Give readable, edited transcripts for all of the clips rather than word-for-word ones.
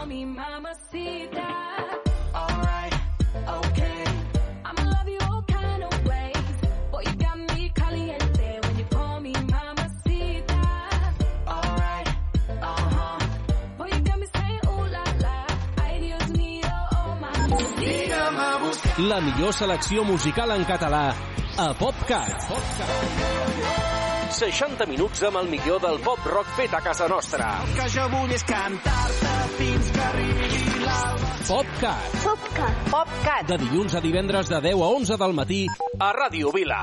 call me mamacita. Alright, okay. I'ma love you all kind of ways. Boy, you got me caliente when you call me mamacita. Alright, boy, you got me saying ooh la la. Ay, Dios mío, oh mamacita. La millor selecció musical en català a PopCat. 60 minuts amb el millor del pop rock fet a casa nostra. El que jo vull és cantar-te fins que arribi l'alba. PopCat. PopCat. PopCat. De dilluns a divendres de 10 a 11 del matí a Ràdio Vila.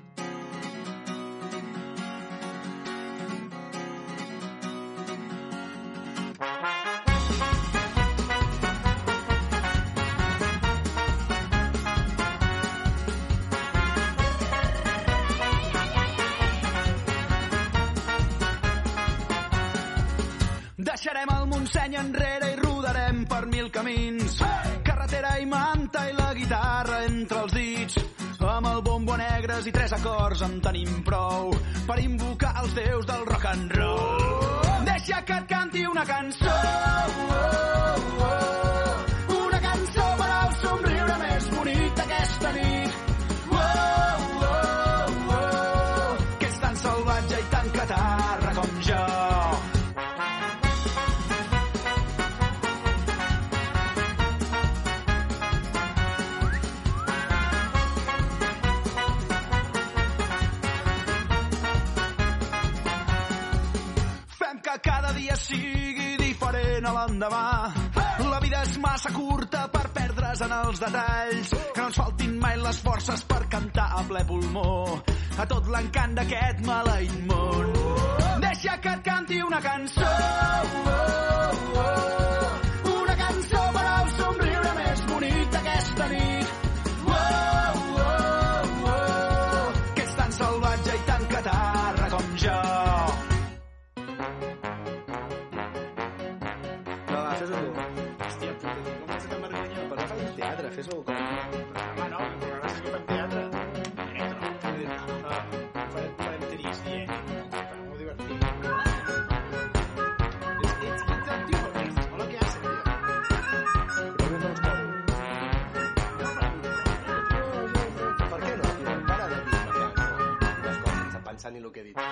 Deixarem el Montseny enrere i rodarem per 1000 camins. Carretera i manta i la guitarra entre els dits. Amb el bombo negres i 3 acords en tenim prou per invocar els déus del rock and roll. Deixa que et canti una cançó, una cançó per al somriure més bonic d'aquesta nit. Que és tan salvatge i tan catarra com jo. Cada dia sigui diferent a l'endemà. La vida és massa curta per perdre's en els detalls. Que no ens faltin mai les forces per cantar a ple pulmó a tot l'encant d'aquest maleït món. Deixa que et canti una cançó, una cançó per al somriure més bonic d'aquesta nit. Que és tan salvatge i tan catarra com jo. Fes-ho com... Home, no, però gràcies que fem teatre. Farem tenis, dient. Molt divertit. Ets tio, hola, què haces, tio? Però no els modo. Per què no, tio? Para de dir les coses sense pensar ni el que he dit.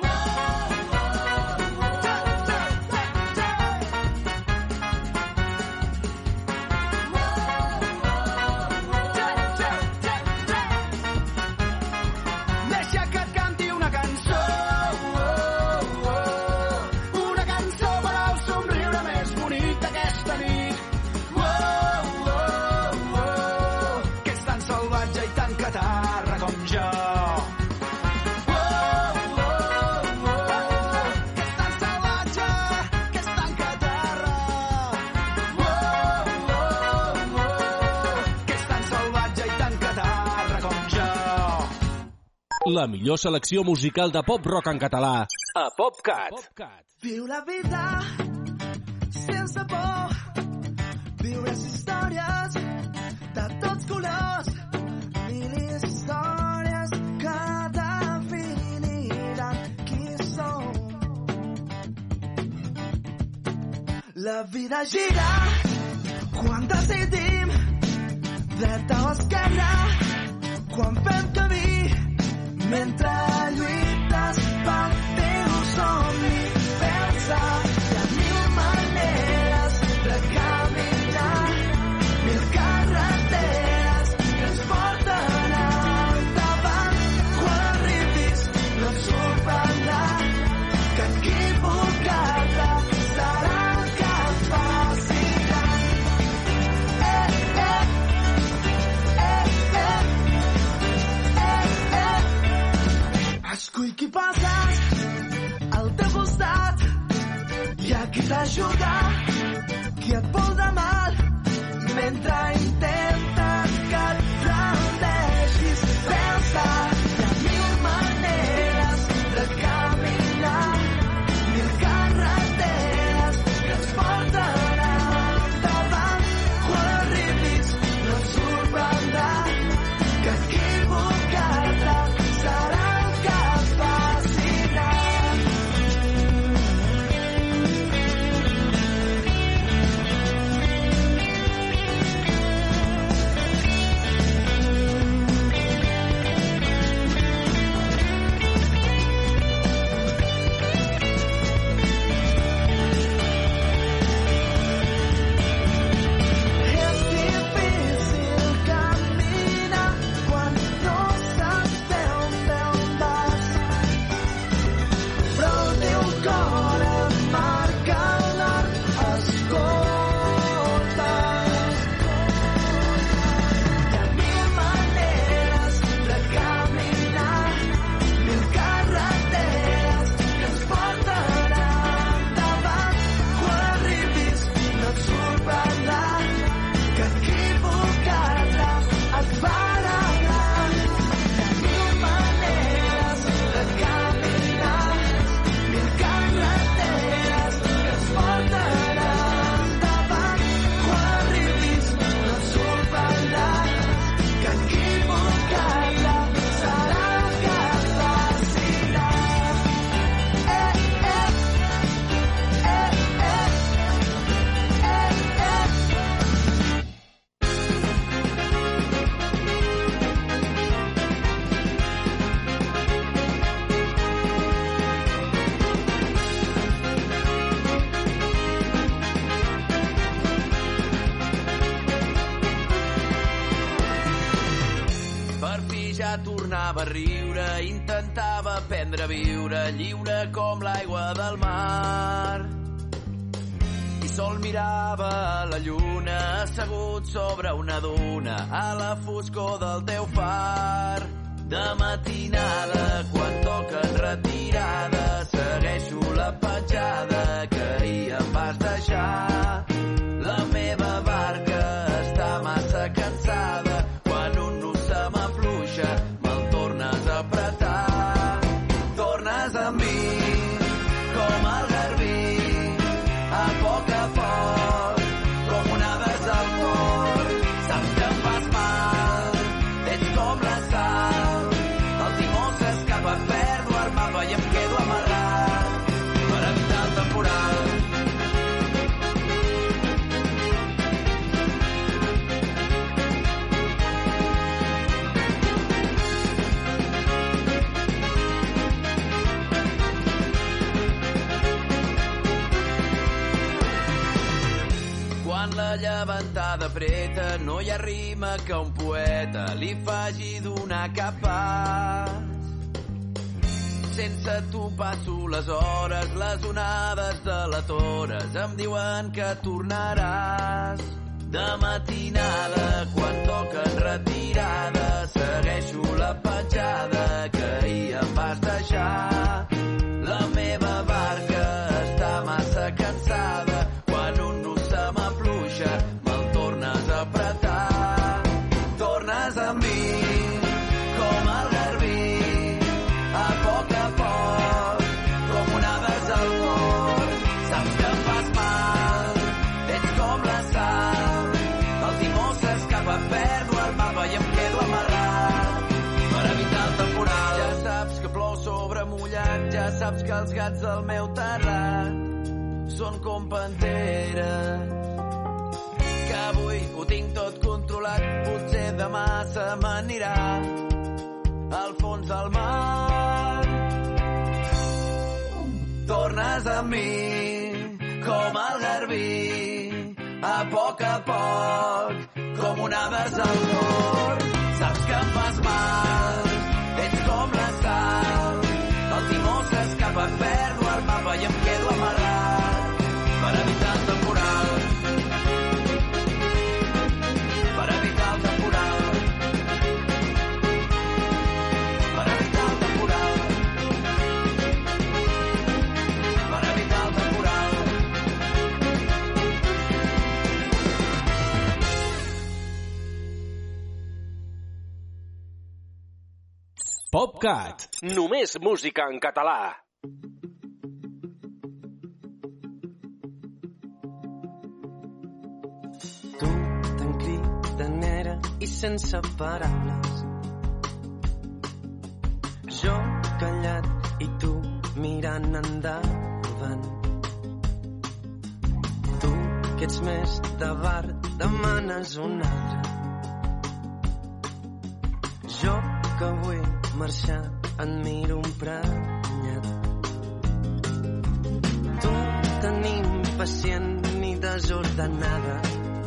La millor selecció musical de pop-rock en català a PopCat. Viu la vida sense por, viure les històries de tots colors, 1000 històries que definiran qui som. La vida gira quan decidim dreta o esquerra, quan fem camí mentre lluites pel teu somni. Pensa, hi ha 1000 maneres de caminar, 1000 carreteres que ens porten endavant. Quan arribis no et sorprendrà que equivocar-te serà el que et faci gran. Escull qui passes al teu costat, hi ha qui t'ajuda, qui et vol de mal, mentre intentes que et rendeixis. Pensa, hi ha 1000 maneres de caminar, 1000 carreteres que ens porten endavant. Quan arribis no et sorprendrà que equivocar-te serà tornava a riure, intentava aprendre a viure, lliure com l'aigua del mar. I sol mirava la lluna, assegut sobre una duna, a la foscor del teu far. De matinada, quan toquen retirada, segueixo la petjada que ahir em vas deixar. La meva barca està massa cansada, quan un nus se m'afluixa, me'l tornes a apretar. Tornes amb mi, com el garbí, a poc, com onades al port. Saps que em fas mal, ets com la sal, el timó s'escapa, perdo el mapa i em quedo amarrat per evitar el temporal. Quan la llevantada preta, no hi ha rima que un poeta li faci donar cap pas. Sense tu passo les hores, les onades de la Tores em diuen que tornaràs. De matinada, quan toquen retirada, segueixo la petjada que ahir em vas deixar. La meva barca està massa cansada, quan un nus se m'afluixa, me'l tornes a apretar. Tornes amb mi, com el garbí, a poc, com onades al port. Saps que em fas mal, ets com la sal, el timó s'escapa, perdo el mapa i em quedo amarrat per evitar el temporal. Ja saps que plou sobre mullat, ja saps que els gats del meu terrat són com panteres, que avui ho tinc tot controlat, potser demà se m'anirà al fons del mar. Tornes amb mi, com el garbí, a poc, com onades al port. Saps que em fas mal, ets com la sal, el timó s'escapa, perdo el mapa i em quedo amarrat per evitar el temporal. Per evitar el temporal. Per evitar el temporal. Per evitar el temporal. PopCat. Només música en català. Tu tan cridanera i sense paraules. Jo callat i tu mirant endavant. Tu que ets més de bar demanes un altre. Jo que vull marxar et miro emprenyat. Tu tan impacient ni desordenada.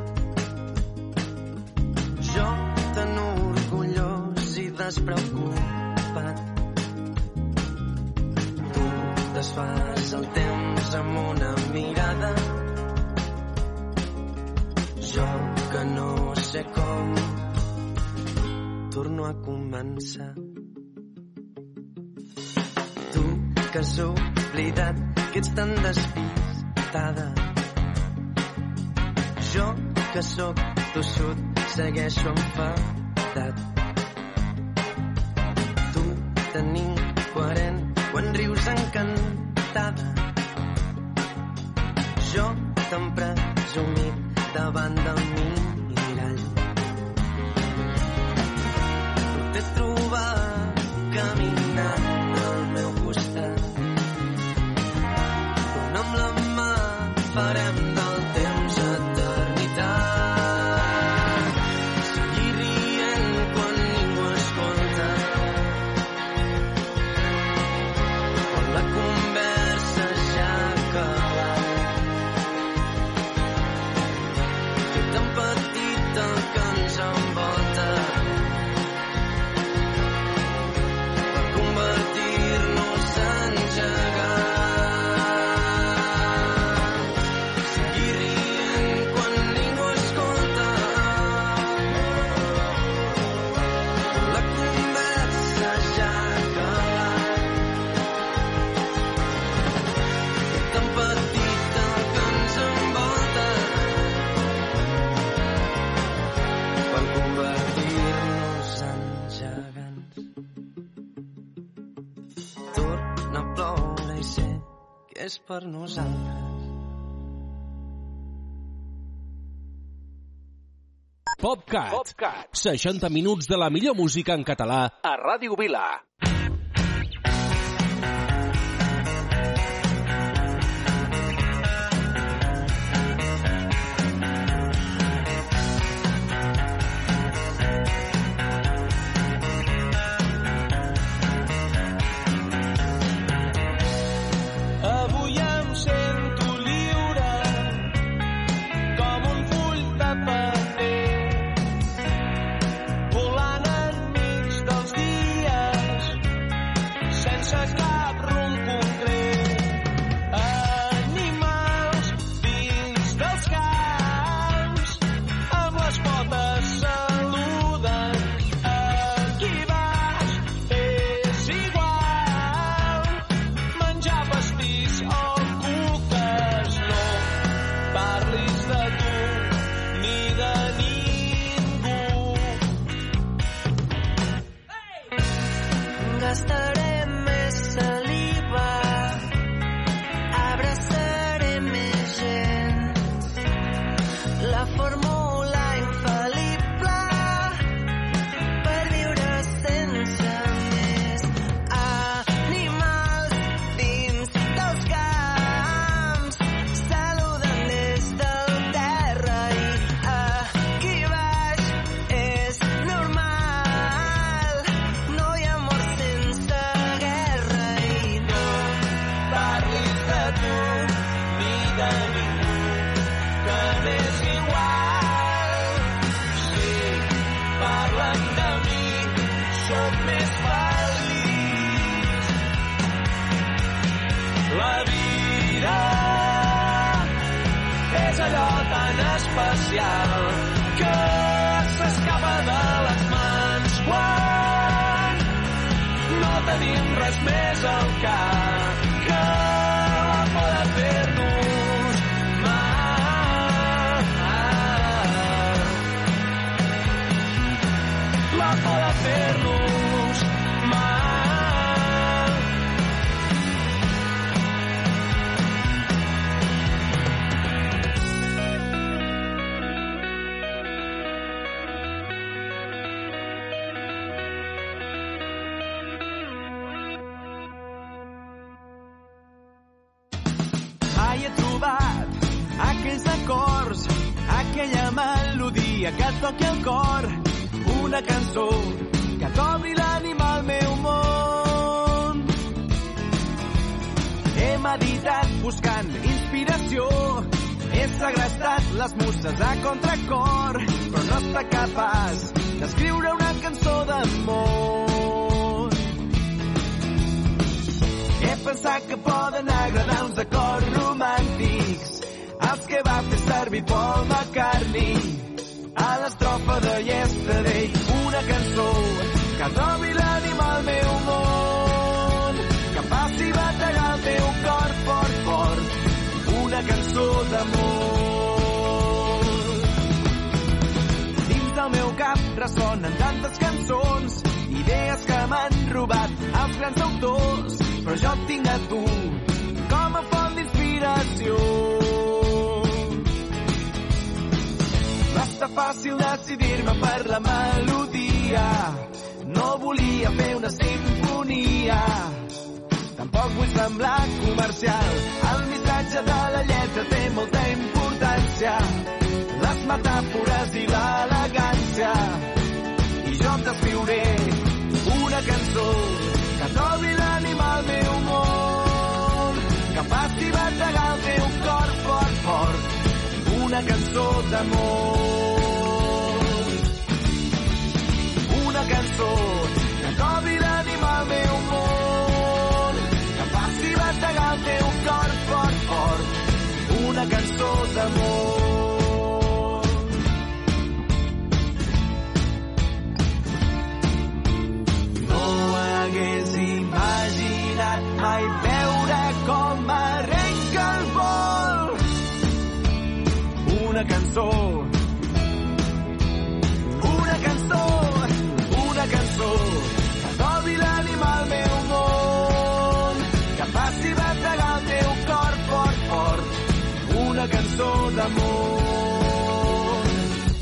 Jo tan orgullós i despreocupat. Tu desfas el temps amb una mirada. Jo que no sé com torno a començar. Tu que has oblidat que ets tan despistada. Jo que sóc tossut segueixo enfadat. Tu tan incoherent quan rius encantada. Jo tan presumit davant del mirall. T'he trobat caminant al meu costat. On amb la mà farem del temps eternitat. Seguir rient quan ningú escolta. Quan la conversa ja ha acabat. Que tan petit el que ens envolta. per nosaltres. PopCat. 60 minuts de la millor música en català a Ràdio Vila. Avui em sento lliure com un full de paper, volant enmig dels dies sense cap rumb concret. Animals dins dels camps amb les potes saluden. Aquí baix és igual menjar pastís o cuques. No parlis de tu ni de ningú. Gastarem més saliva, abraçarem més gent. La fórmula infal·lible per viure sense més. Animals dins dels camps saluden des del terra i aquí baix és normal. No hi ha mort sense guerra i no Parlis de tu ni de ningú, que m'és igual. Si parlen de mi, sóc més feliç. La vida és allò tan especial que s'escapa de les mans quan no tenim res més al cap que la por de fer-nos mal. La por de fer-nos mal. Mai he trobat aquells acords, aquella melodia que toqui el cor, una cançó que t'obri l'ànima al meu món. He meditat buscant inspiració, he segrestat les muses a contracor, però no està capaç d'escriure una cançó d'amor. He pensat que poden agradar uns acords romàntics, els que va fer servir Paul McCartney a l'estrofa de Yesterday. Una cançó que trobi l'ànima al meu món, que faci bategar el teu cor fort, fort. Una cançó d'amor. Dins del meu cap ressonen tantes cançons, idees que m'han robat els grans autors, però jo et tinc a tu com a font d'inspiració. Va estar fàcil decidir-me per la melodia, no volia fer una simfonia, tampoc vull semblar comercial, el missatge de la lletra té molta importància, les metàfores i l'elegància, i jo t'escriuré una cançó que trobi l'ànima al meu món, que faci bategar el teu cor fort, fort. Una cançó d'amor. Una cançó que trobi l'ànima al meu món, que faci bategar el teu cor fort, fort. Una cançó d'amor. No hagués imaginat mai veure com arrenca el vol. Una cançó, una cançó, una cançó que trobi l'ànima al meu món, que faci bategar el teu cor una cançó d'amor.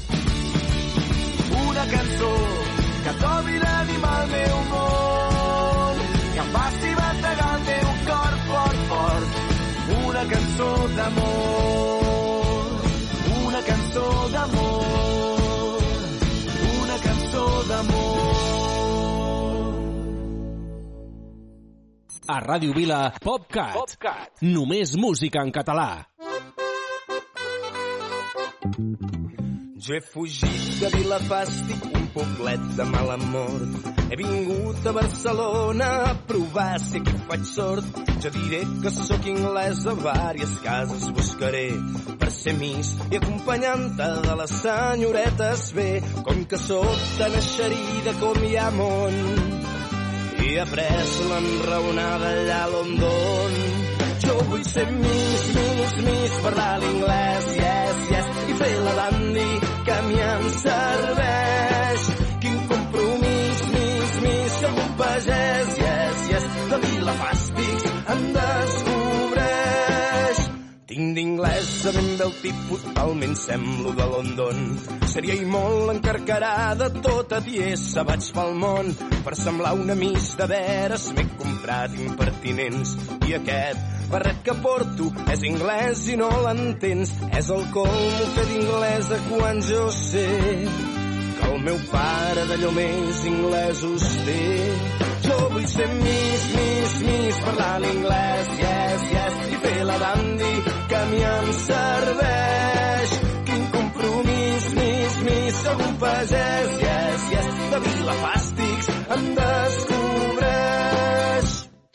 Una cançó que trobi l'ànima al meu món, que em faci bategar el meu cor fort, fort. Una cançó d'amor, una cançó d'amor, una cançó d'amor. A Ràdio Vila, PopCat. Només música en català. Jo he fugit de Vilafàstic, un poblet de mala mort. He vingut a Barcelona a provar si aquí faig sort. Jo diré que sóc anglès, a vàries cases buscaré per ser miss i acompanyant-te de les senyoretes bé. Com que sóc tan eixerida com hi ha món i he après l'enraonada allà a London. Jo vull ser miss, parlar l'inglès, yes, i fer la dandy que a mi em serveix. Quin compromís, miss, que algun pagès, yes, de Vilafàstic em descobreix. Tinc d'inglès a ben bé el tipus, talment semblo de London. Seria i molt encarcarada, tota tiesa vaig pel món. Per semblar una miss de veres m'he comprat impertinents. I aquest barret que porto és anglès i no l'entens. És el colmo fer d'inglesa quan jo sé que el meu pare d'allò més inglesos té. Jo vull ser miss, parlar l'inglès, yes, i fer la dandy que a mi em serveix. Quin compromís, miss, algun pagès, yes, de Vilafàstic em descobreix.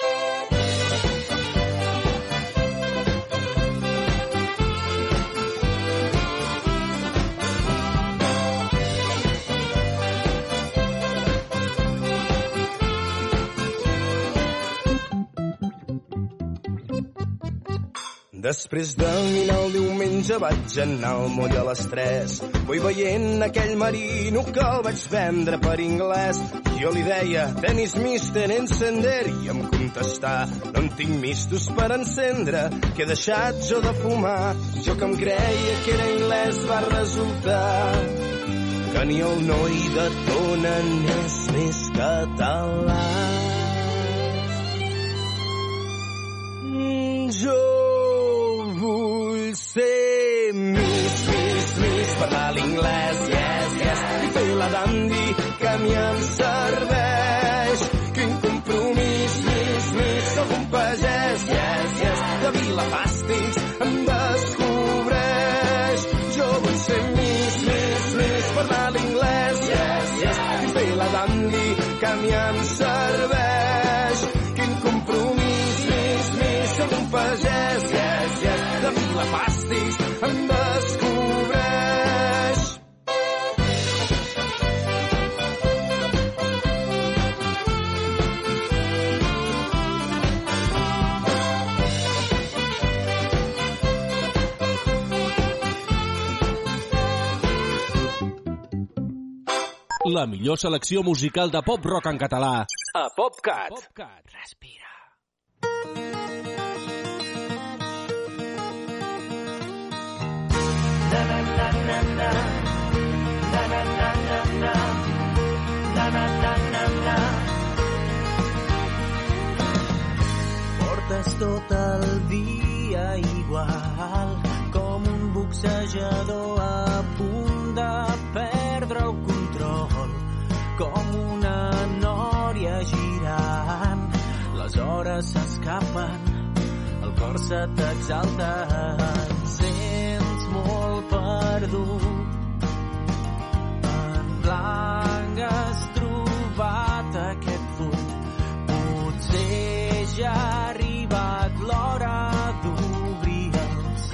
Després de dinar el diumenge vaig anar al moll a les 3. Vull veient aquell marino que el vaig vendre per anglès. Jo li deia, tenis mister encender, i em contestà, no en tinc mistos per encendre, que he deixat jo de fumar. Jo que em creia que era anglès va resultar que ni el noi de Tona n'és més català. Jo vull ser miss, parlar l'inglès, yes, i fer la dandy que a mi em serveix. Quin compromís, miss, algun pagès, yes, de Vilafàstic em descobreix. Jo vull ser miss, parlar l'inglès, yes, i fer la dandy que a mi em serveix. Quin compromís, miss, algun pagès, yes, de Vilafàstic em descobreix. La millor selecció musical de pop-rock en català a PopCat. Respira. Portes tot el dia igual, com un boxejador a punt de perdre el control, com una nòria girant. Les hores s'escapen, el cor se t'exalta, et sents molt perdut. En blanc has trobat aquest full, potser ja ha arribat l'hora d'obrir els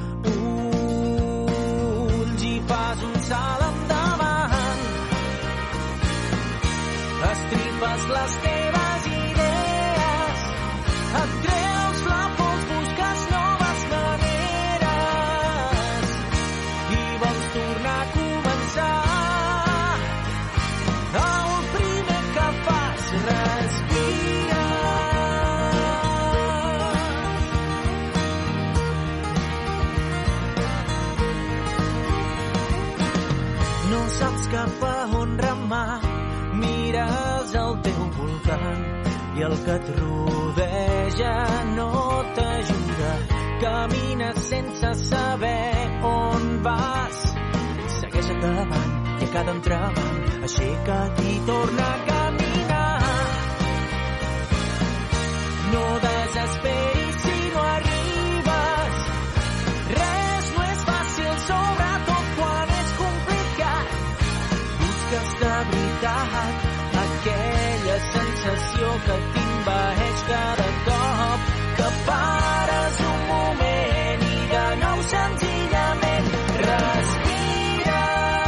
ulls i fas un salt endavant. Estripes les teves idees, et creus la pols, busques noves maneres i vols tornar a començar. El primer que fas, respira. saps cap a on remar. Mires el teu voltant i el que et rodeja no t'ajuda. Camines sense saber on vas. Segueix endavant i a cada entrebanc aixeca't i torna a caminar. No desesperis si no arribes. Res no és fàcil, sobretot quan és complicat. Busques de veritat aquella sensació que t'envaeix cada cop que pares un moment i de nou senzillament respira.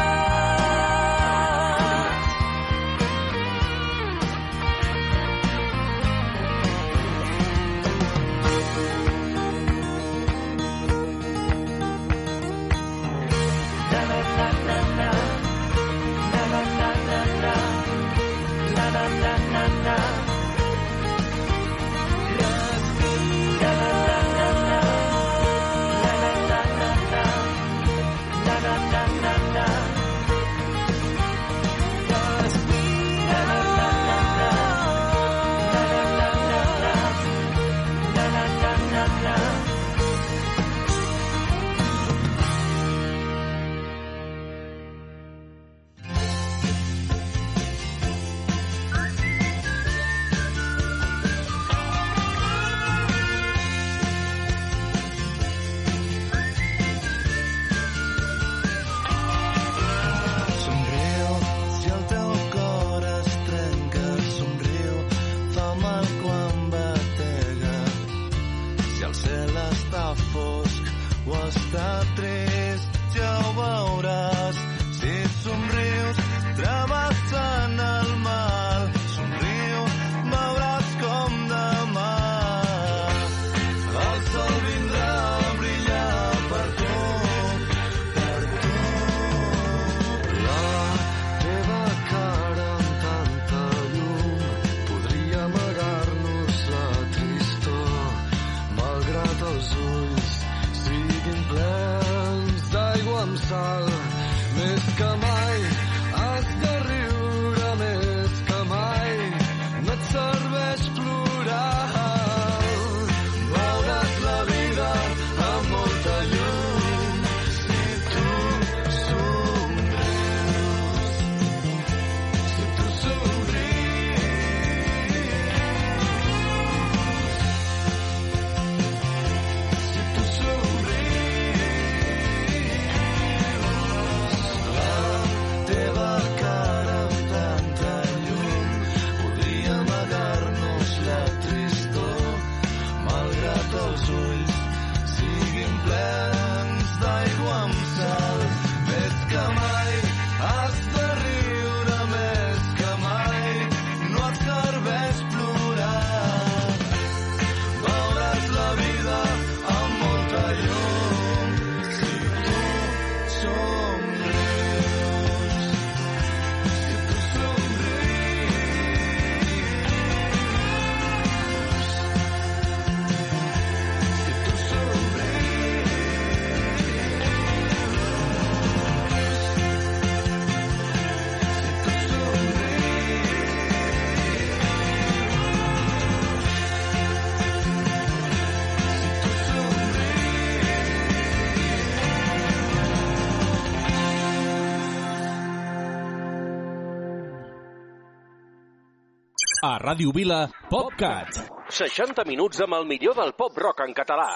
A Ràdio Vila, PopCat. 60 minuts amb el millor del pop rock en català.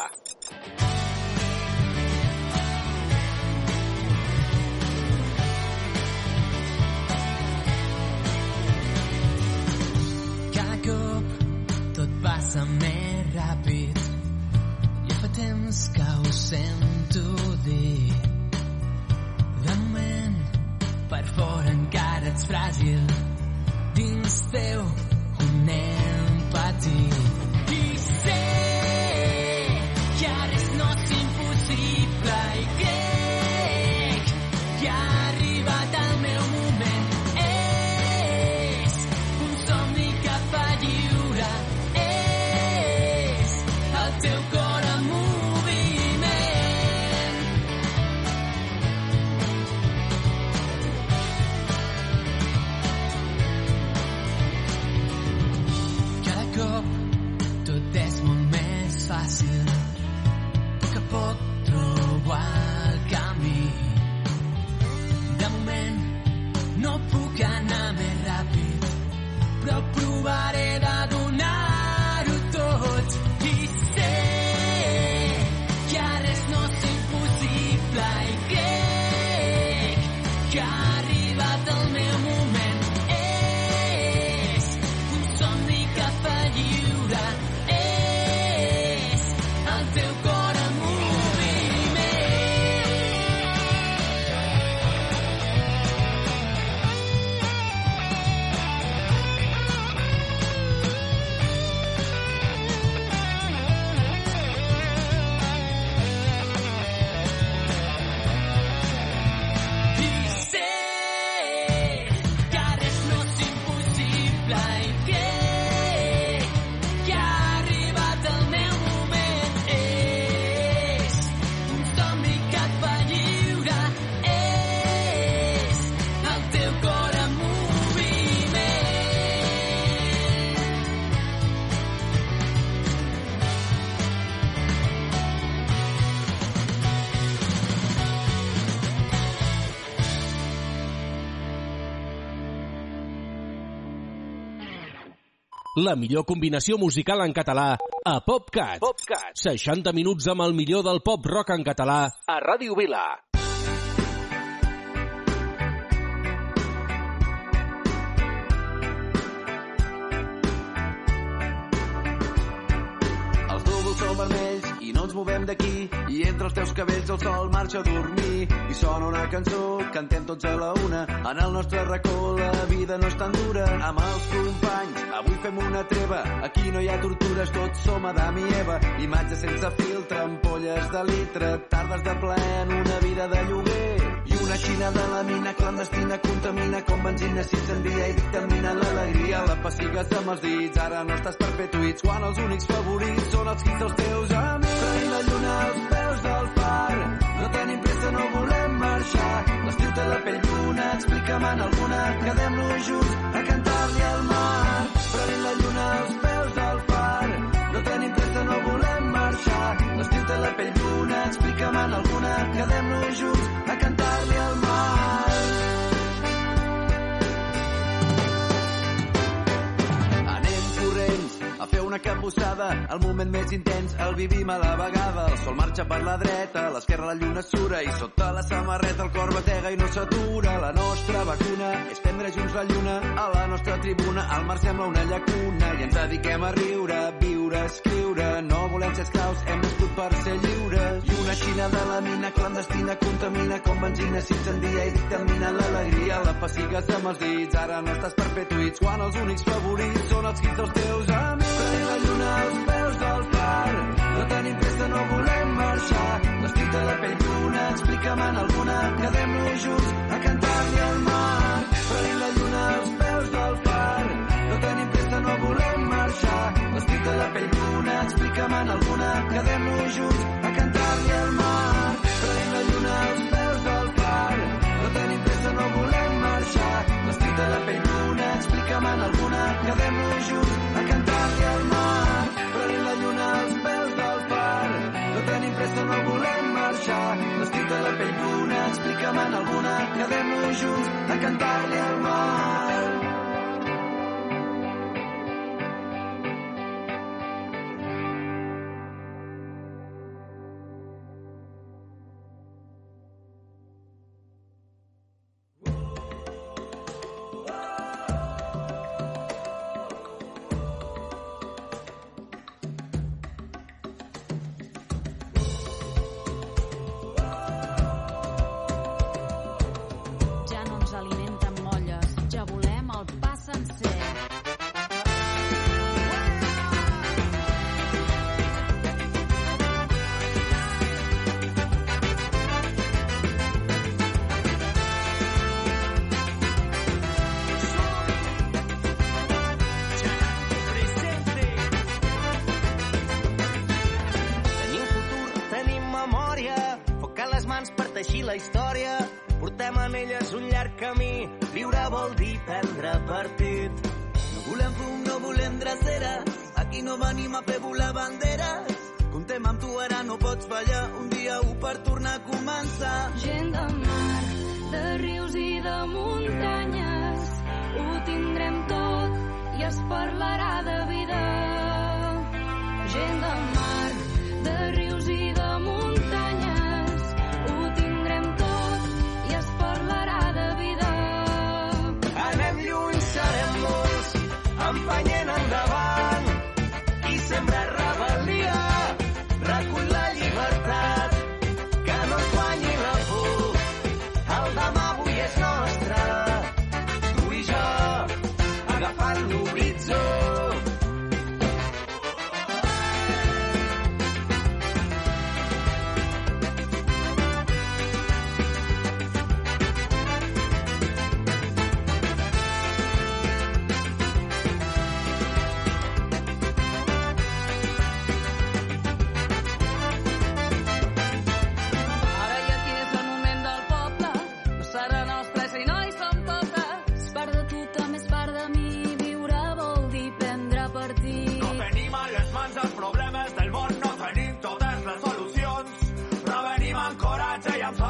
Cada cop tot passa més ràpid. Ja fa temps que ho sento dir. De moment, per fora encara ets fràgil. Dins teu un nen petit. I sé que res no és impossible i crec que ha arribat el meu moment. És un somni cap a lliure. És el teu cor en moviment. que ha arribat el meu moment. És un somni que fa lliure. És el teu cor en moviment. I sé que res no és impossible i que ha arribat el meu moment. És un somni que et fa lliure. És el teu cor en moviment. La millor combinació musical en català a PopCat. 60 minuts amb el millor del pop rock en català a Ràdio Vila. Els núvols són vermells i no ens movem d'aquí, i entre els teus cabells el sol marxa a dormir i sona una cançó, cantem tots a la una. En el nostre racó la vida no és tan dura. Amb els companys avui fem una treva, aquí no hi ha tortures, tots som Adam i Eva. Imatges sense filtre, ampolles de litre, tardes de plaer en una vida de lloguer. I una xina de la mina clandestina contamina com benzina, s'incendia i dictamina l'alegria. La pessigues amb els dits, ara no estàs per fer tuits, quan els únics favorits són els quins dels teus amics. Traient la lluna als peus del far, no tenim pressa, no volem marxar. L'estiu té la pell d'una, explica'm en alguna, quedem-nos junts a cantar-li al mar. Traient la lluna als peus del far, no tenim pressa, no volem marxar. L'estiu té la pell d'una, explica'm en alguna, quedem-nos junts a cantar-li al mar. Anem corrents a fer una capbussada, el moment més intens el vivim a la vegada. El sol marxa per la dreta, a l'esquerra la lluna sura i sota la samarreta el cor batega i no s'atura. La nostra vacuna és prendre junts la lluna, a la nostra tribuna el mar sembla una llacuna i ens dediquem a riure, viure, escriure. No volem ser esclaus, hem nascut per ser lliures. I una xina de la mina clandestina contamina com benzina, s'incendia i dictamina l'alegria. La pessigues amb els dits, ara no estàs per fer tuits, quan els únics favorits són els quins dels teus amics. Traient la lluna als peus del far, no tenim pressa, no volem marxar. L'estiu té la pell d'una, explica'm en alguna, quedem-nos junts a cantar-li al mar. Traient la lluna als peus del far, no tenim pressa, no volem marxar. L'estiu té la pell d'una, explica'm en alguna, quedem-nos junts a cantar-li al mar. Traient la lluna als peus del far, no tenim pressa, no volem marxar. L'estiu té la pell d'una, explica'm en alguna, quedem-nos junts a cantar-li al mar. Traient la lluna als peus del far, no tenim pressa, no volem marxar. L'estiu té la pell d'una, explica'm en alguna, quedem-nos junts a cantar-li al mar. Ja no ens alimenten molles, ja volem el pa sencer. Tenim futur, tenim memòria, foc a les mans per teixir la història. Portem en elles un llarg camí, viure vol dir prendre partit. No volem fum, no volem drecera, aquí no venim a fer volar banderes. Comptem amb tu, ara no pots fallar, un dia per tornar a començar. Gent de mar, de rius i de muntanyes, ho tindrem tot i es parlarà de vida. Gent de mar, de rius i de muntanyes, ho tindrem tot i es parlarà de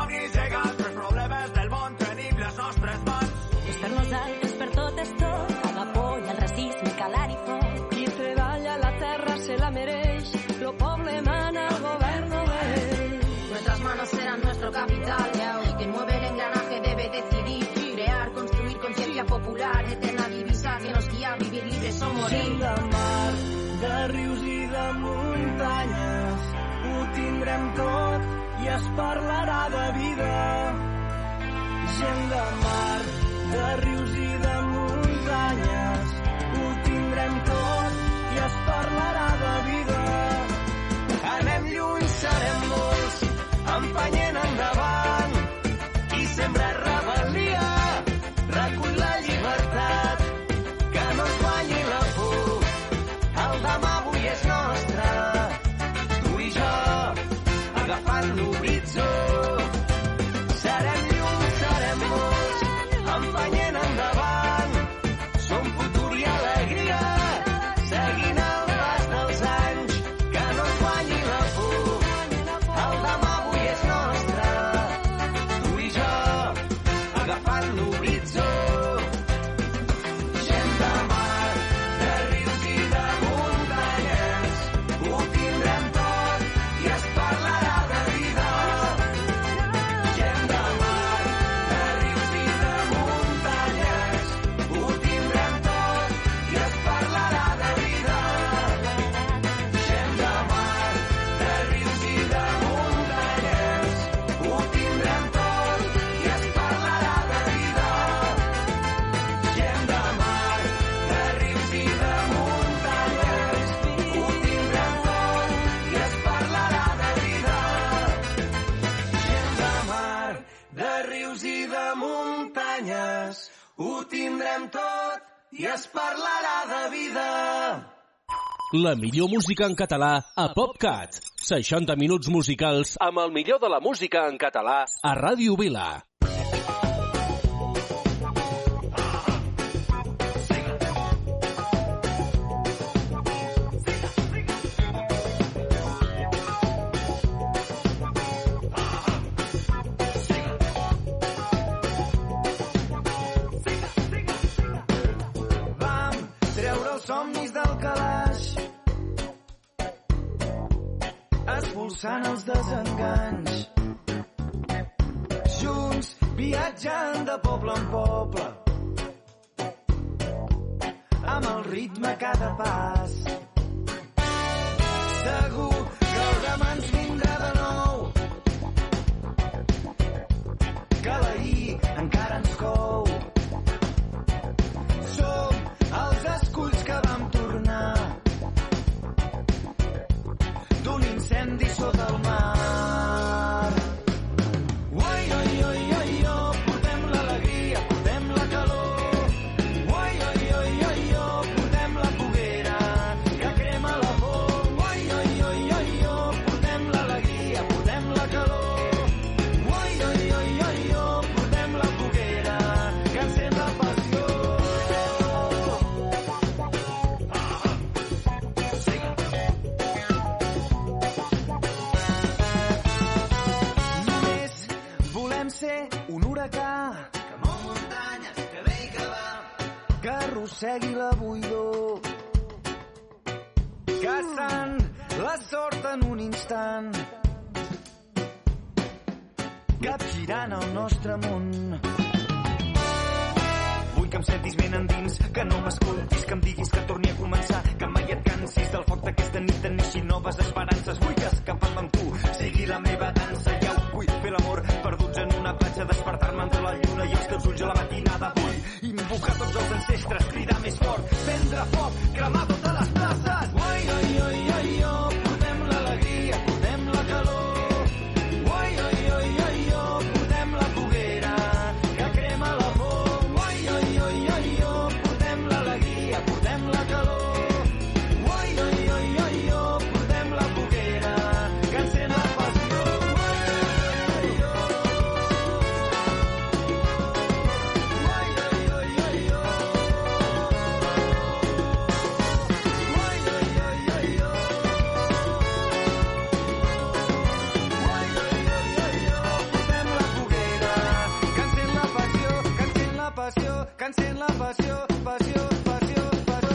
Mogui llega els problemes del món, tenim les nostres mans. És per nosaltres, per tot és tot, a la por i el racisme, calar i foc. Qui treballa la terra se la mereix, lo poble mana, el gobierno de él. Nuestras manos serán nuestro capital, y quien mueve el engranaje debe decidir, crear, construir conciencia popular, eterna divisa que nos guía a vivir libres o morir. Gent de mar, de rius i de muntanyes, ho tindrem tot i es parlarà de vida. Gent de mar, de rius i de muntanyes, ho tindrem tot i es parlarà de vida. Anem lluny, serem molts, empenyent endavant, i sempre rebel·lia, recull la llibertat, que no es guanyi la por, el demà avui és nostre, tu i jo, agafant l'horitzó. Serem llum, serem molts, empenyent endavant, som futur i alegria, seguint el pas dels anys, que no es guanyi la por, el demà avui és nostre, tu i jo, agafant l'horitzó. Gent de mar, de rius i de muntanyes, ho tindrem tot i es parlarà de vida. Gent de mar, de rius i de muntanyes, ho tindrem tot i es parlarà de vida. Gent de mar, de rius i de muntanyes, ho tindrem tot i es parlarà de vida. Gent de mar, de rius i de muntanyes, ho tindrem tot i es parlarà de vida. Gent de mar, de rius i de muntanyes, ho tindrem tot i es parlarà de vida. La millor música en català a PopCat. 60 minuts musicals amb el millor de la música en català a Ràdio Vila. Vam treure els somnis del calaix, expulsant els desenganys. Junts, viatjant de poble en poble, amb el ritme a cada pas. Segur que el demà ens vindrà de nou, que l'ahir encara ens cou. Som els esculls que vam tornar d'un incendi sota el mar. Oi, oi, oi, oi, oh, portem l'alegria, portem la calor. Oi, oi, oi, oi, oh, portem la foguera que crema la por. Oi, oi, oi, oi, oh, portem l'alegria, portem la calor. Oi, oi, oi, oi, oh, portem la foguera que encén la passió. Només volem ser un huracà que mou muntanyes, que ve i que va, que arrossegui la buidor, caçant la sort en un instant, capgirant el nostre món. Vull que em sentis ben endins, que no m'escoltis, que em diguis que torni a començar, que mai et cansis del foc d'aquesta nit, en neixin noves esperances. Vull que escapant amb tu sigui la meva dansa. Ja ho vull fer l'amor perduts en una platja, despertar-me entre la lluna i els teus ulls a la matinada. Vull invocar tots els ancestres, cridar més fort, prendre foc, cremar totes les places. Oi, oi, oi, oi, oh, portem l'alegria, portem la calor. Oi, oi, oi, oi, oh, portem la foguera que crema la por. Oi, oi, oi, oi, oh, portem l'alegria, portem la calor. Oi, oi, oi, oi, oh, portem la foguera que encén la passió. Oi, oi, oi, oh. la passió, passió, passió, passió.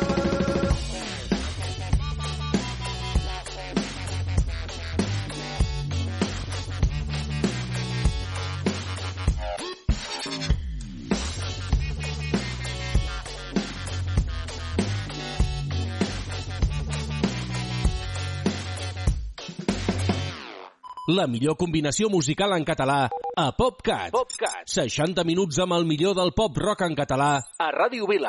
La millor combinació musical en català a PopCat. 60 minuts amb el millor del pop rock en català a Ràdio Vila.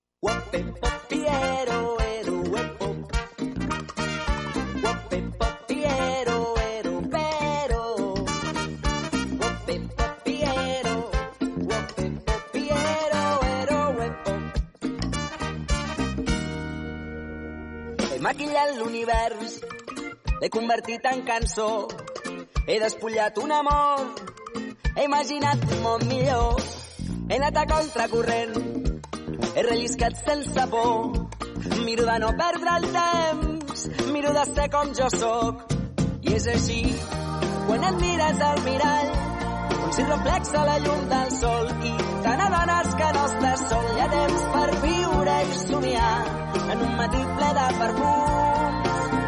He maquillat l'univers, l'he convertit en cançó. He despullat un amor, he imaginat un món millor. He anat a contracorrent, he relliscat sense por. Miro de no perdre el temps, miro de ser com jo sóc. I és així, quan et mires al mirall, com si reflexa la llum del sol. I te n'adones que no estàs sol, hi ha temps per viure i somiar en un matí ple de perfums.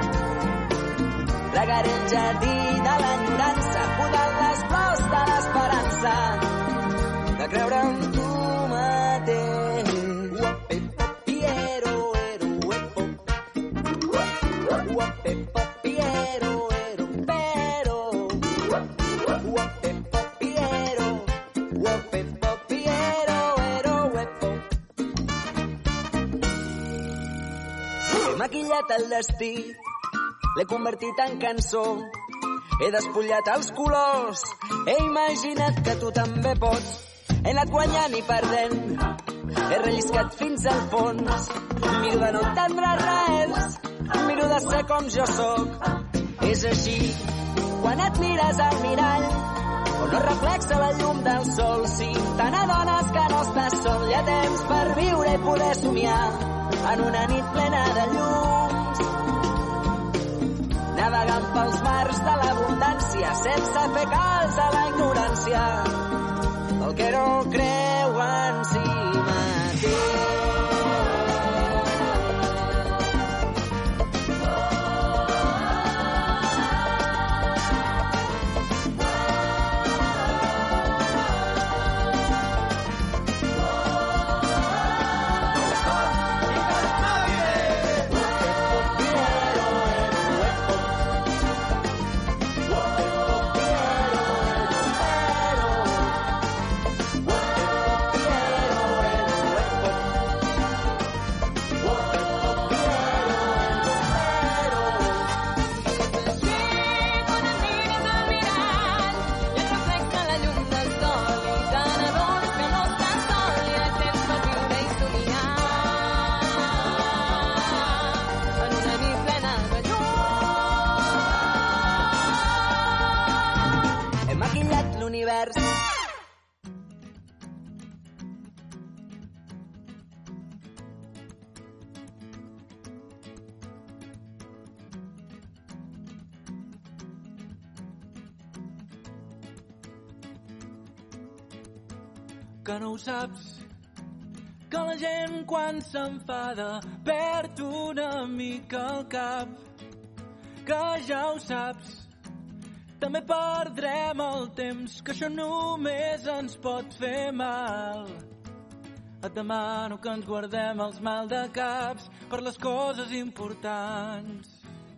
Regaré el jardí de l'enyorança, podant les flors de l'esperança, de creure en tu mateix. He maquillat el destí, l'he convertit en cançó, he despullat els colors, he imaginat que tu també pots. He anat guanyant i perdent, he relliscat fins al fons. Miro de no entendre res, miro de ser com jo sóc. És així, quan et mires al mirall, on no reflexa la llum del sol. Si te n'adones que no estàs sol, hi ha temps per viure i poder somiar en una nit plena de llums. Navegant pels mars de l'abundància, sense fer cas a la ignorància, el que no creu en si mateix. Que no ho saps, que la gent quan s'enfada perd una mica el cap, que ja ho saps, també perdrem el temps, que això només ens pot fer mal. Et demano que ens guardem els maldecaps per les coses importants.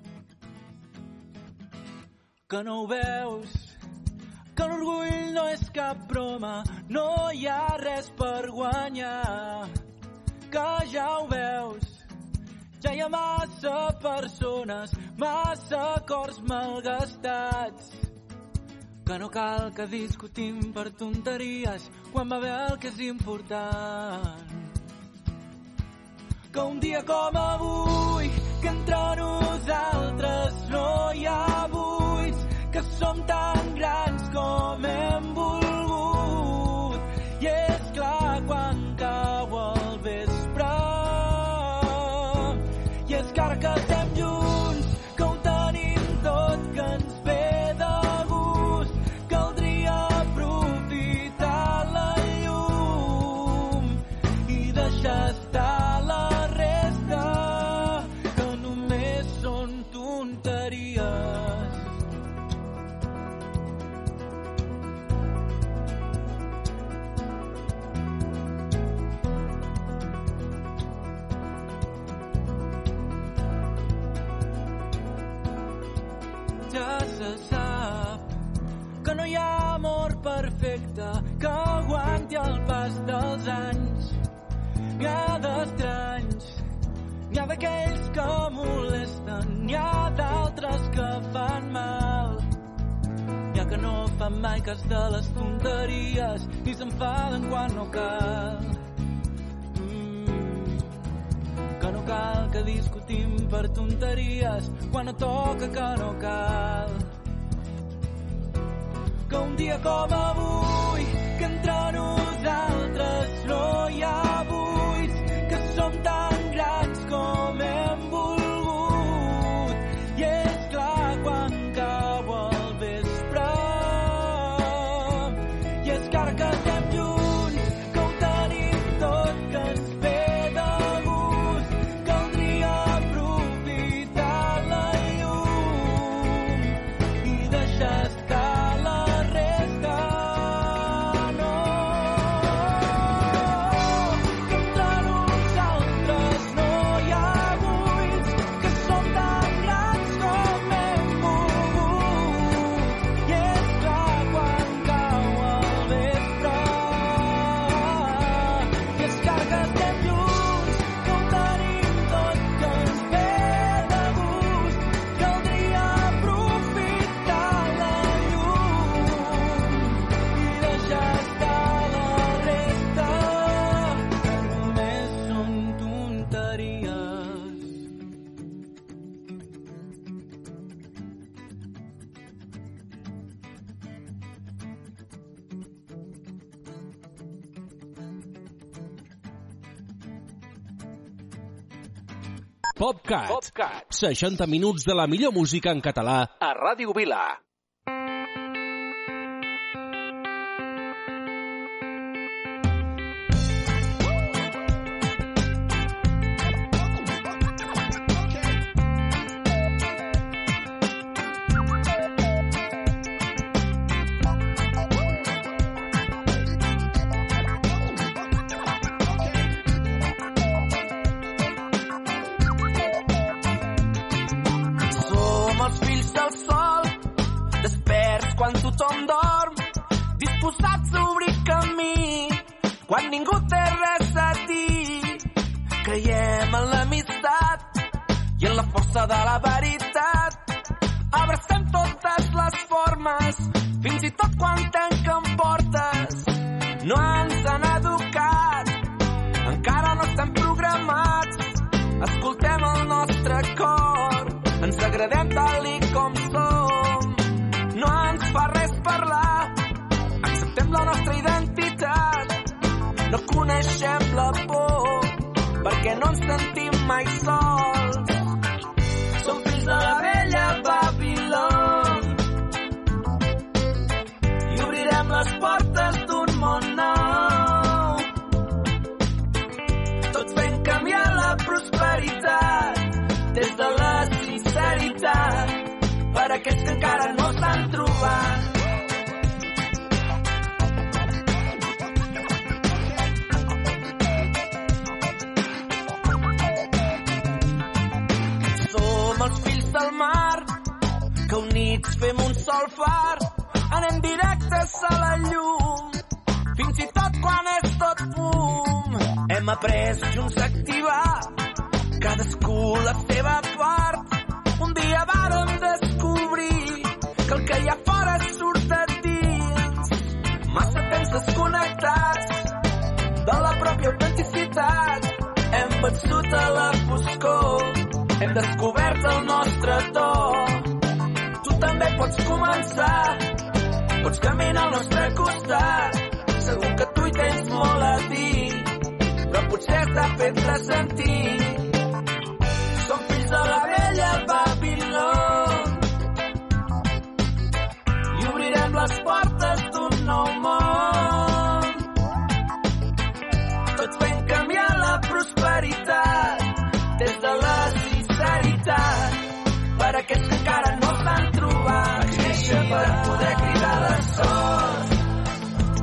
Que no ho veus, que l'orgull no és cap broma, no hi ha res per guanyar. Que ja ho veus, ja hi ha massa persones, massa cors malgastats. Que no cal que discutim per tonteries quan va bé el que és important. Que un dia com avui, que entre nosaltres no hi ha buits, que som tan grans com hem volgut. I és clar quan cau el vespre, i és que ara que estem junts, que ho tenim tot, que ens ve de gust, caldria aprofitar la llum. ja se sap que no hi ha amor perfecte que aguanti el pas dels anys. N'hi ha d'estranys, n'hi ha d'aquells que molesten, n'hi ha d'altres que fan mal. N'hi ha que no fan mai cas de les tonteries ni s'enfaden quan no cal. Que no cal que discutim per tonteries quan no toca que no cal. Que un dia com avui, que entre nosaltres no hi ha buits, que som tan grans com hem volgut. I és clar quan cau el vespre, i és que ara que estem junts, que ho tenim tot, que ens ve de gust, caldria aprofitar la llum i deixar estar la resta. No, que entre nosaltres no hi ha buits, que som tan grans com hem volgut. I és clar quan cau el vespre, i és clar que estem junts, que ho tenim tot, que ens ve de gust, caldria aprofitar la llum i deixar estar la resta, que només són tonteries. PopCat. 60 minuts de la millor música en català a Ràdio Vila. Som els fills del sol, desperts quan tothom dorm, disposats a obrir camí quan ningú té res a dir. Creiem en l'amistat i en la força de la veritat. Abracem totes les formes, fins i tot quan tanquen portes. No ens han educat, encara no estem programats. Escoltem el nostre cor, ens agradem tal i com som. No ens fa res parlar, acceptem la nostra identitat. No coneixem la por, perquè no ens sentim mai sols. Som fills de la vella Babilòn i obrirem les portes d'un món nou. Tots fent canviar la prosperitat des de la sinceritat per a aquells que encara no s'han trobat. Som els fills del mar, que units fem un sol far, anem directes a la llum, fins i tot quan és tot fum. Hem après junts a activar, cadascú la seva part. Un dia vàrem descobrir que el que hi ha fora surt a dins. Massa temps desconnectats de la pròpia autenticitat. Hem vençut a la foscor, hem descobert el nostre to. Tu també pots començar, pots caminar al nostre costat. Segur que tu hi tens molt a dir, però potser t'ha fet ressentir. Som fills de la vella Babilòn i obrirem les portes d'un nou món. Tots fent canviar la prosperitat des de la sinceritat per a aquells que encara no s'han trobat. Vaig néixer per poder cridar les sort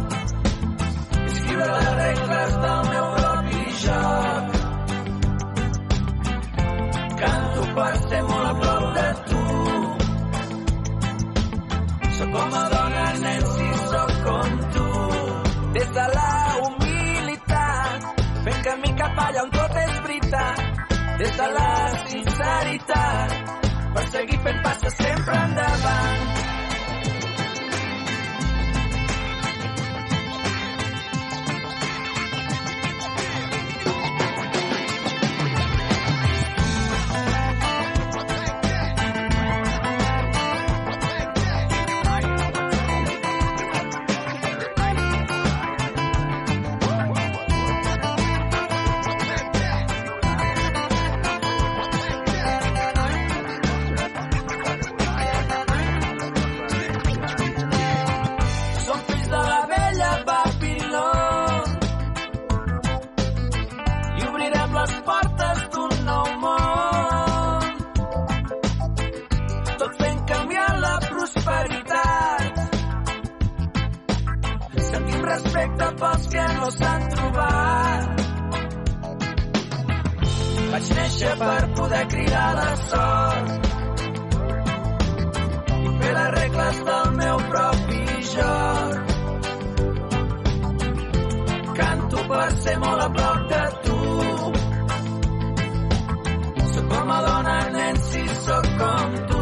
i escriure les regles del meu propi joc. des de la sinceritat, per seguir fent passes sempre endavant. Respecte pels que no s'han trobat. Vaig néixer per poder cridar la sort i fer les regles del meu propi joc. Canto per ser molt a prop de tu. Soc com a dona, nen, si soc com tu.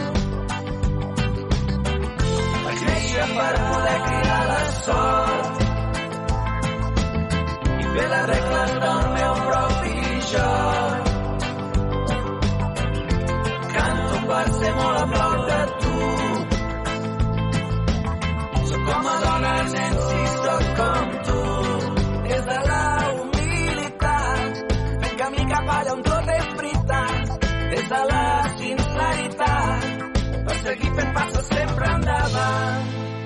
Vaig néixer per poder cridar la sort i fer les regles del meu propi joc. Canto per ser molt a prop de tu. Soc com a dona, nen, si soc com tu. Des de la humilitat, fent camí cap allà on tot és veritat. Des de la sinceritat, per seguir fent passes sempre endavant.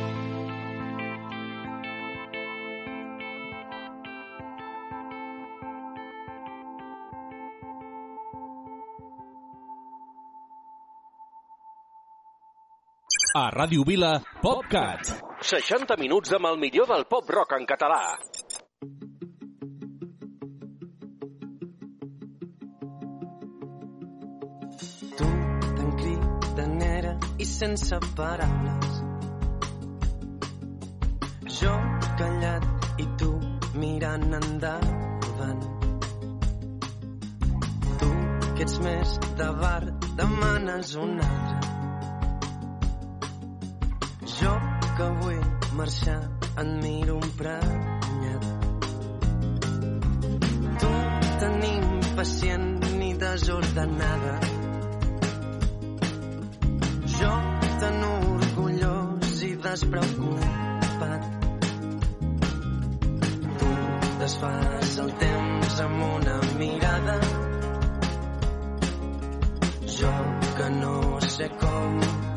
A Ràdio Vila, PopCat. 60 minuts amb el millor del pop rock en català. Tu tan cridanera i sense paraules. Jo callat i tu mirant endavant. Tu que ets més de bar demanes un altre. Jo que vull marxar et miro emprenyat. Tu tan impacient ni desordenada. Jo tan orgullós i despreocupat. Tu desfas el temps amb una mirada. Jo que no sé com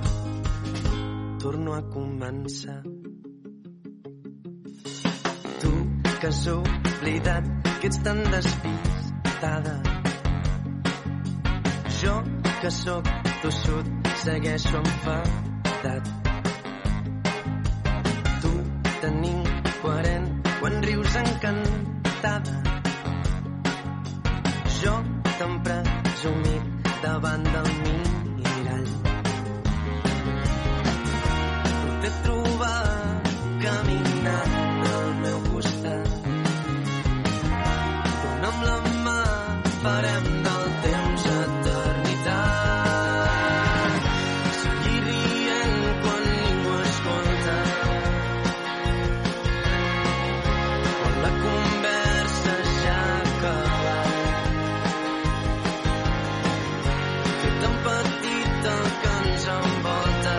torno a començar. Tu que has oblidat que ets tan despistada. Jo que sóc tossut segueixo enfadat. Tu tan incoherent quan rius encantada. Jo tan presumit davant del mirall. T'he trobat caminant al meu costat. Dona'm la mà, farem del temps eternitat. Seguir rient quan ningú escolta. Quan la conversa ja ha acabat. Fer tan petit el que ens envolta.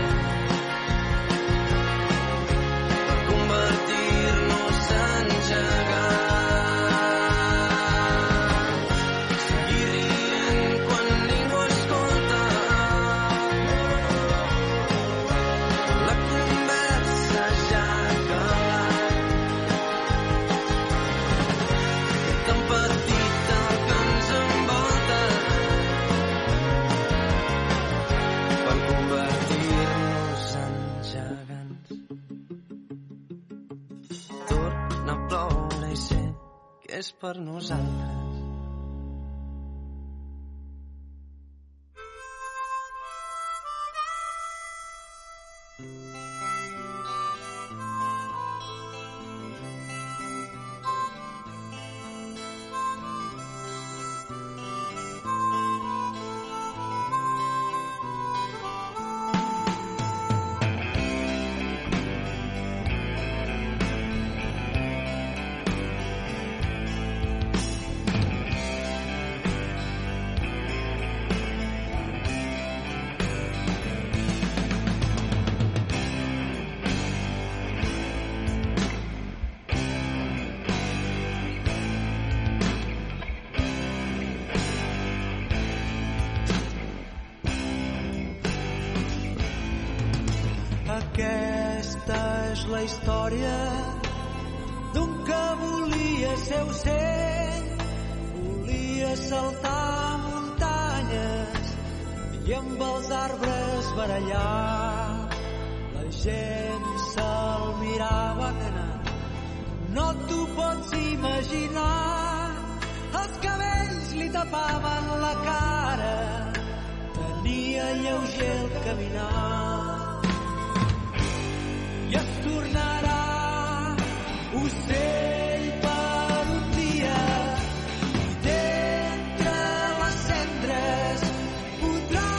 Convertir-nos en gegants. Seguir rient quan ningú escolta. La conversa ja ha acabat. És tan petit el que ens envolta. Per convertir-nos en gegants. Torna a ploure i sé que és per nosaltres. la història d'un que volia ser ocell, volia saltar muntanyes i amb els arbres barallar. La gent se'l mirava canant, no t'ho pots imaginar. Els cabells li tapaven la cara, tenia lleuger el caminar. I es tornarà ocell per un dia i d'entre les cendres podrà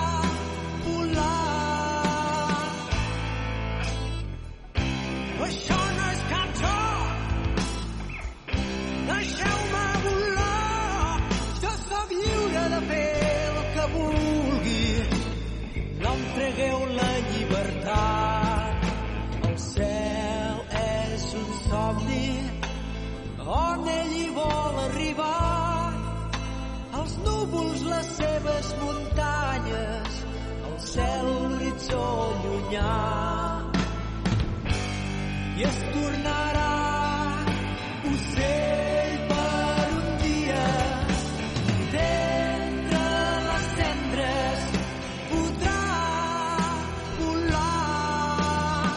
volar. Això no és cançó, deixeu-me volar. Jo soc lliure de fer el que vulgui, no em tregueu la llibertat. El cel és un somni on ell hi vol arribar. Els núvols, les seves muntanyes, el cel, l'horitzó llunyà. I es tornarà ocell per un dia i d'entre les cendres podrà volar.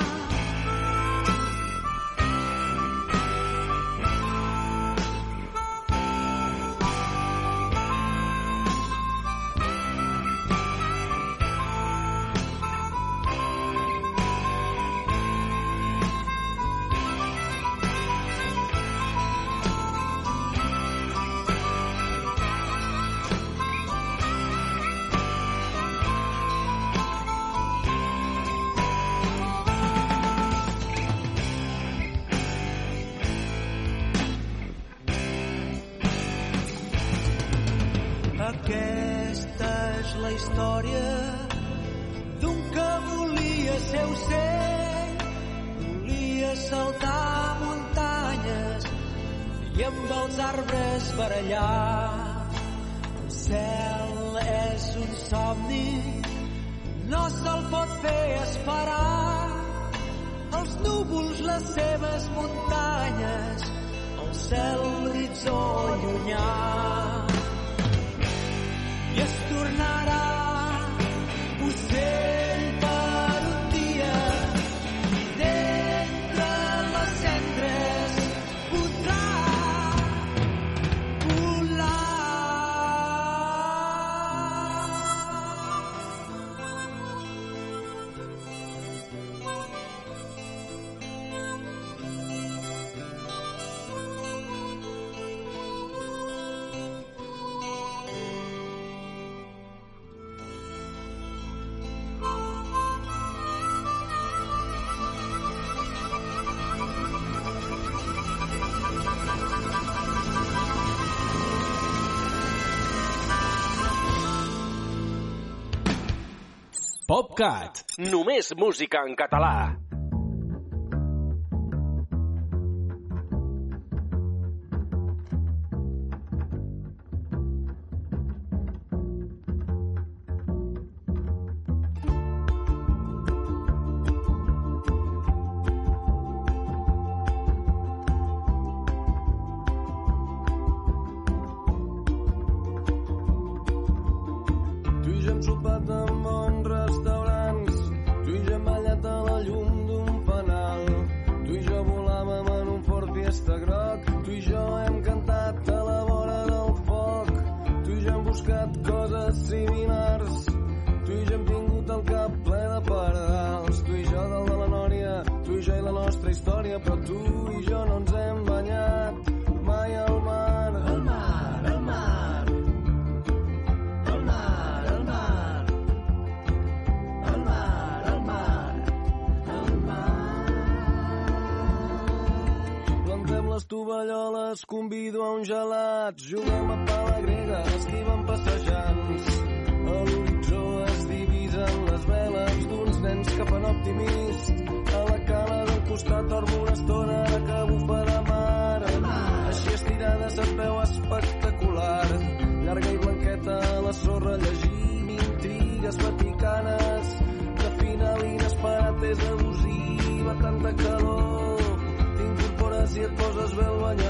Aquesta és la història d'un que volia ser ocell, volia saltar muntanyes i amb els arbres barallar. El cel és un somni, no se'l pot fer esperar. Els núvols, les seves muntanyes, el cel, l'horitzó llunyà. I es tornarà ocell per un dia i d'entre les cendres podrà volar. PopCat, només música en català. Tu i jo hem sopat en bons restaurants, tu i jo hem ballat a la llum d'un fanal, tu i jo volàvem en un Ford Fiesta groc, tu i jo hem cantat a la vora del foc, tu i jo hem buscat coses similars, tu i jo hem tingut el cap ple de pardals, tu i jo dalt de la nòria, tu i jo i la nostra història, però tu i jo no ens hem banyat mai al mar. Al mar, al mar. Al mar, al mar. Al mar, al mar. Al mar. Plantem les tovalloles, convido a un gelat, juguem a pala grega, esquivem passejants. A l'horitzó es divisen les veles d'uns nens que fan optimist. A la cala del costat dormo una estona que bufa de mar. Així estirada se't veu espectacular. Llarga i blanqueta a la sorra llegint intrigues vaticanes. De final inesperat és abusiva, tan de calor. T'incorpores i et poses bé el banyador.